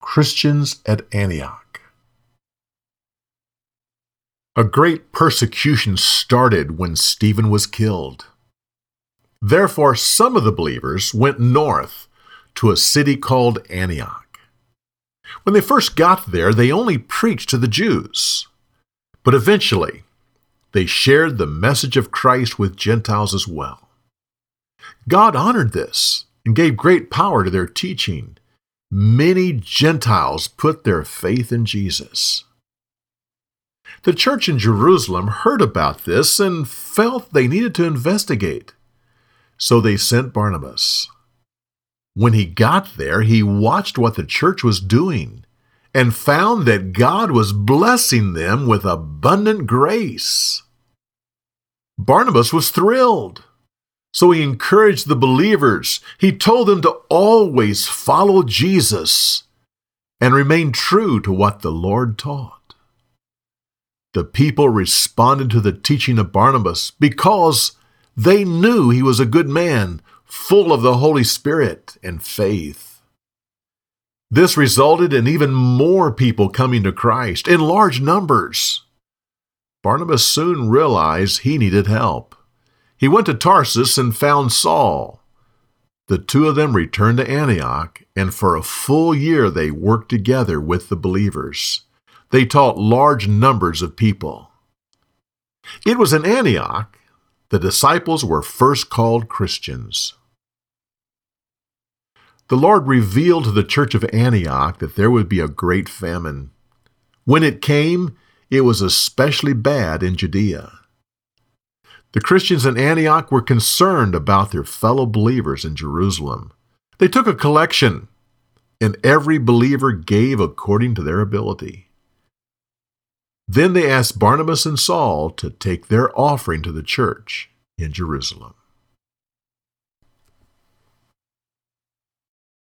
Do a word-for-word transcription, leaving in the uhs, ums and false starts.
Christians at Antioch. A great persecution started when Stephen was killed. Therefore, some of the believers went north to a city called Antioch. When they first got there, they only preached to the Jews. But eventually, they shared the message of Christ with Gentiles as well. God honored this and gave great power to their teaching. Many Gentiles put their faith in Jesus. The church in Jerusalem heard about this and felt they needed to investigate. So they sent Barnabas. When he got there, he watched what the church was doing and found that God was blessing them with abundant grace. Barnabas was thrilled. So he encouraged the believers. He told them to always follow Jesus and remain true to what the Lord taught. The people responded to the teaching of Barnabas because they knew he was a good man, full of the Holy Spirit and faith. This resulted in even more people coming to Christ in large numbers. Barnabas soon realized he needed help. He went to Tarsus and found Saul. The two of them returned to Antioch, and for a full year they worked together with the believers. They taught large numbers of people. It was in Antioch the disciples were first called Christians. The Lord revealed to the church of Antioch that there would be a great famine. When it came, it was especially bad in Judea. The Christians in Antioch were concerned about their fellow believers in Jerusalem. They took a collection, and every believer gave according to their ability. Then they asked Barnabas and Saul to take their offering to the church in Jerusalem.